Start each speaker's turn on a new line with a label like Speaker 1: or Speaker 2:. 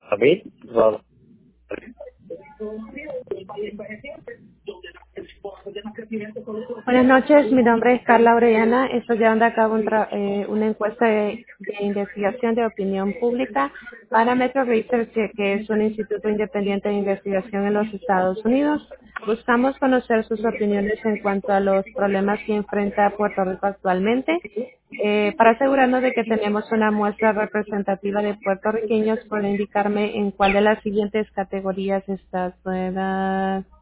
Speaker 1: David,
Speaker 2: Buenas noches, mi nombre es Carla Orellana. Estoy llevando a cabo una encuesta de investigación de opinión pública para Metro Research, que es un instituto independiente de investigación en los Estados Unidos. Buscamos conocer sus opiniones en cuanto a los problemas que enfrenta Puerto Rico actualmente. Para asegurarnos de que tenemos una muestra representativa de puertorriqueños, ¿puede indicarme en cuál de las siguientes categorías está su edad?